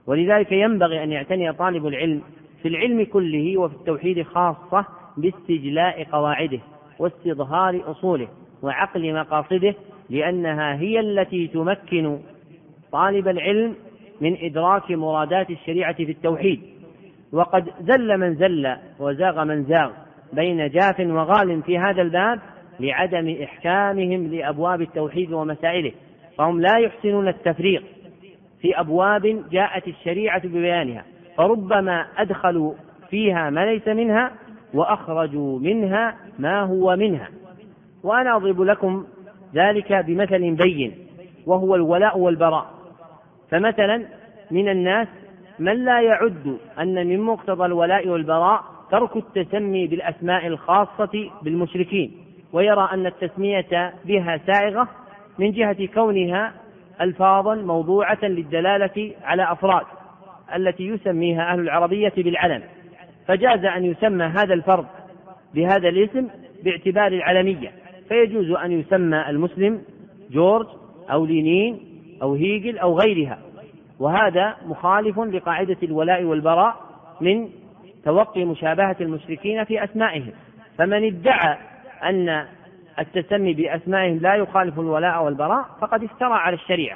ولذلك ينبغي أن يعتني طالب العلم في العلم كله وفي التوحيد خاصة باستجلاء قواعده واستظهار أصوله وعقل مقاصده، لأنها هي التي تمكن طالب العلم من إدراك مرادات الشريعة في التوحيد. وقد زل من زل وزاغ من زاغ بين جاف وغال في هذا الباب لعدم إحكامهم لأبواب التوحيد ومسائله، فهم لا يحسنون التفريق في أبواب جاءت الشريعة ببيانها، فربما أدخلوا فيها ما ليس منها وأخرجوا منها ما هو منها. وأنا أضرب لكم ذلك بمثل بين، وهو الولاء والبراء. فمثلا من الناس من لا يعد أن من مقتضى الولاء والبراء ترك التسمي بالأسماء الخاصة بالمشركين، ويرى أن التسمية بها سائغة من جهة كونها ألفاظا موضوعة للدلالة على أفراد التي يسميها أهل العربية بالعلم، فجاز أن يسمى هذا الفرد بهذا الاسم باعتبار العلمية، فيجوز أن يسمى المسلم جورج أو لينين أو هيجل أو غيرها، وهذا مخالف لقاعدة الولاء والبراء من توقي مشابهة المشركين في أسمائهم. فمن ادعى أن التسمي بأسمائهم لا يخالف الولاء والبراء فقد افترى على الشريعة.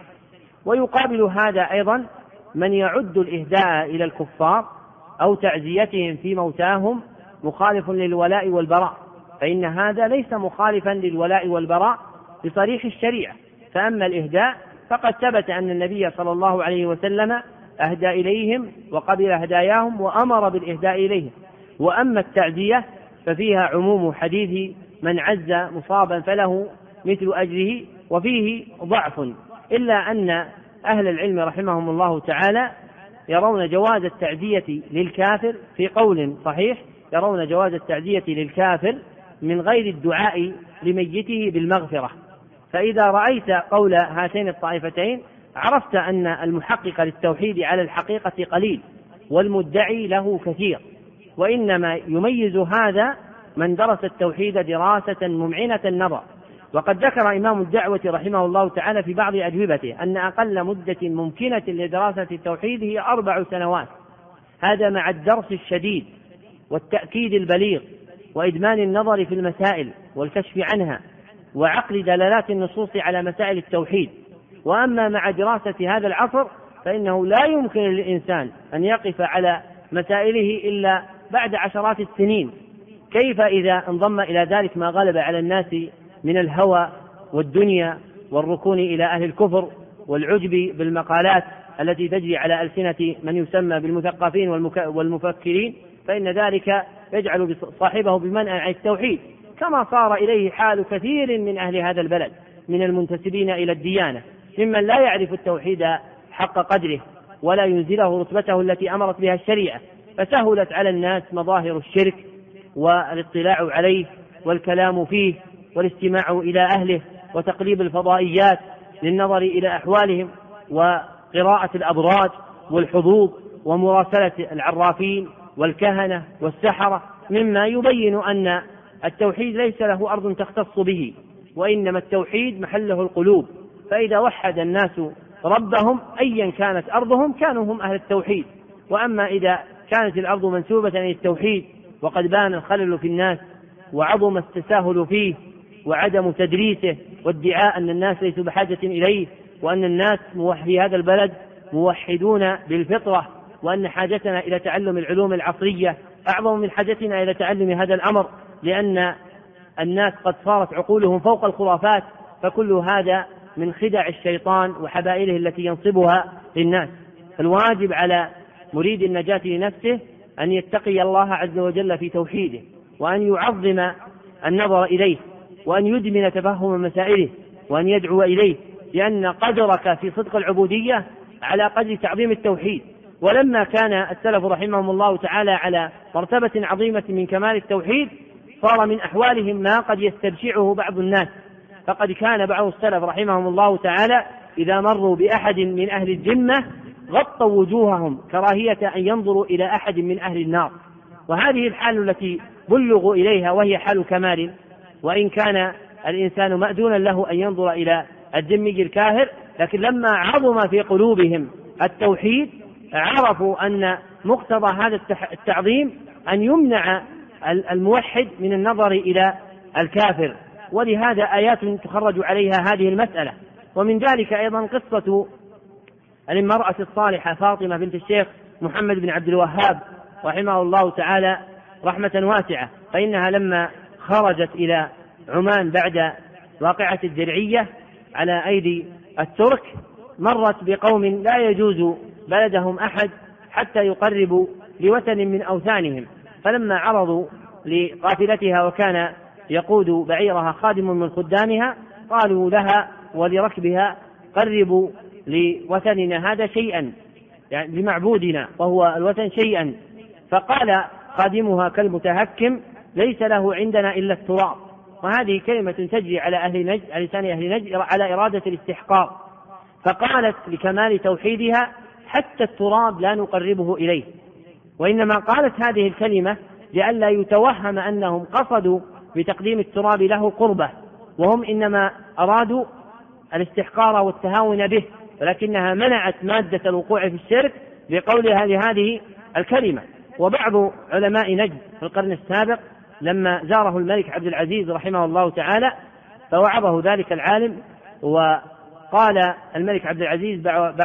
ويقابل هذا أيضا من يعد الإهداء إلى الكفار أو تعزيتهم في موتاهم مخالف للولاء والبراء، فإن هذا ليس مخالفا للولاء والبراء بصريح الشريعة. فأما الإهداء فقد ثبت أن النبي صلى الله عليه وسلم أهدى إليهم وقبل هداياهم وأمر بالإهداء إليهم. وأما التعزية ففيها عموم حديث من عز مصابا فله مثل أجره، وفيه ضعف، إلا أن أهل العلم رحمهم الله تعالى يرون جواز التعزية للكافر في قول صحيح، يرون جواز التعزية للكافر من غير الدعاء لميته بالمغفرة. فإذا رأيت قول هاتين الطائفتين عرفت أن المحقق للتوحيد على الحقيقة قليل والمدعي له كثير، وإنما يميز هذا من درس التوحيد دراسة ممعنة النظر. وقد ذكر إمام الدعوة رحمه الله تعالى في بعض أجوبته أن أقل مدة ممكنة لدراسة التوحيد هي 4 سنوات، هذا مع الدرس الشديد والتأكيد البليغ وإدمان النظر في المسائل والكشف عنها وعقل دلالات النصوص على مسائل التوحيد. وأما مع دراسة هذا العصر فإنه لا يمكن للإنسان أن يقف على مسائله إلا بعد عشرات السنين، كيف إذا انضم إلى ذلك ما غلب على الناس من الهوى والدنيا والركون إلى أهل الكفر والعجب بالمقالات التي تجري على ألسنة من يسمى بالمثقفين والمفكرين، فإن ذلك يجعل صاحبه بمنع عن التوحيد، كما صار إليه حال كثير من أهل هذا البلد من المنتسبين إلى الديانة ممن لا يعرف التوحيد حق قدره ولا ينزله رتبته التي أمرت بها الشريعة، فسهلت على الناس مظاهر الشرك والاطلاع عليه والكلام فيه والاستماع إلى أهله وتقليب الفضائيات للنظر إلى أحوالهم وقراءة الأبراج والحظوظ ومراسلة العرافين والكهنة والسحرة، مما يبين أن التوحيد ليس له أرض تختص به، وإنما التوحيد محله القلوب. فإذا وحد الناس ربهم أيا كانت أرضهم كانوا هم أهل التوحيد. وأما إذا كانت الأرض منسوبة إلى التوحيد وقد بان الخلل في الناس وعظم التساهل فيه وعدم تدريسه وادعاء أن الناس ليسوا بحاجة إليه، وأن الناس في هذا البلد موحدون بالفطرة، وأن حاجتنا إلى تعلم العلوم العصرية أعظم من حاجتنا إلى تعلم هذا الأمر، لأن الناس قد صارت عقولهم فوق الخرافات. فكل هذا من خدع الشيطان وحبائله التي ينصبها للناس. فالواجب على مريد النجاة لنفسه أن يتقي الله عز وجل في توحيده، وأن يعظم النظر إليه، وأن يدمن تفهم مسائله، وأن يدعو إليه، لأن قدرك في صدق العبودية على قدر تعظيم التوحيد. ولما كان السلف رحمهم الله تعالى على مرتبة عظيمة من كمال التوحيد صار من أحوالهم ما قد يستبشعه بعض الناس، فقد كان بعض السلف رحمهم الله تعالى إذا مروا بأحد من أهل الجنة غطوا وجوههم كراهية أن ينظروا إلى أحد من أهل النار. وهذه الحال التي بلغوا إليها وهي حال كمال، وإن كان الإنسان مأذونا له أن ينظر إلى الذمي الكافر، لكن لما عظم في قلوبهم التوحيد عرفوا أن مقتضى هذا التعظيم أن يمنع الموحد من النظر إلى الكافر، ولهذا آيات تخرج عليها هذه المسألة. ومن ذلك أيضا قصة المرأة الصالحة فاطمة بنت الشيخ محمد بن عبد الوهاب رحمه الله تعالى رحمة واسعة، فإنها لما خرجت إلى عمان بعد واقعة الدرعية على أيدي الترك مرت بقوم لا يجوز بلدهم أحد حتى يقربوا لوثن من أوثانهم، فلما عرضوا لقافلتها وكان يقود بعيرها خادم من خدامها قالوا لها ولركبها قربوا لوثننا هذا شيئا، يعني لمعبودنا وهو الوثن شيئا. فقال خادمها كالمتهكم ليس له عندنا إلا التراب. وهذه كلمة تجري على أهل نجد، على لسان أهل نجد، على إرادة الاستحقاق. فقالت لكمال توحيدها حتى التراب لا نقربه إليه، وإنما قالت هذه الكلمة لئلا يتوهم أنهم قصدوا بتقديم التراب له قربة، وهم إنما أرادوا الاستحقار والتهاون به، ولكنها منعت مادة الوقوع في الشرك بقولها لهذه الكلمة. وبعض علماء نجد في القرن السابق لما زاره الملك عبد العزيز رحمه الله تعالى فوعظه ذلك العالم، وقال الملك عبد العزيز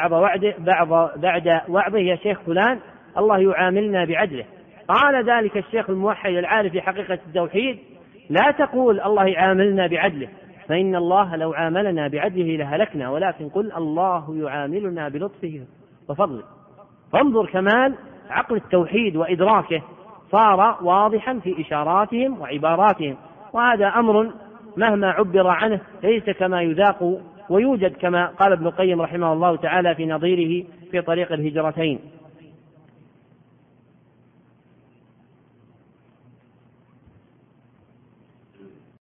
بعد وعظه يا شيخ فلان الله يعاملنا بعدله. قال ذلك الشيخ الموحد العارف في حقيقة التوحيد لا تقول الله يعاملنا بعدله، فإن الله لو عاملنا بعدله لهلكنا، ولكن قل الله يعاملنا بلطفه وفضله. فانظر كمال عقل التوحيد وإدراكه صار واضحا في إشاراتهم وعباراتهم، وهذا أمر مهما عبر عنه ليس كما يذاق ويوجد، كما قال ابن القيم رحمه الله تعالى في نظيره في طريق الهجرتين.